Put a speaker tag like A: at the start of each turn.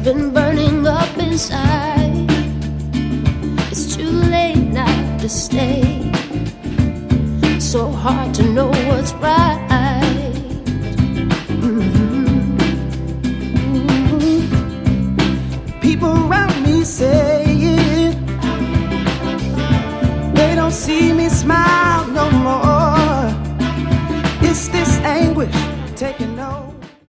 A: been burning up inside. It's too late now to stay. So hard to know what's right.
B: People around me saying they don't see me smile no more. It's this anguish taking over.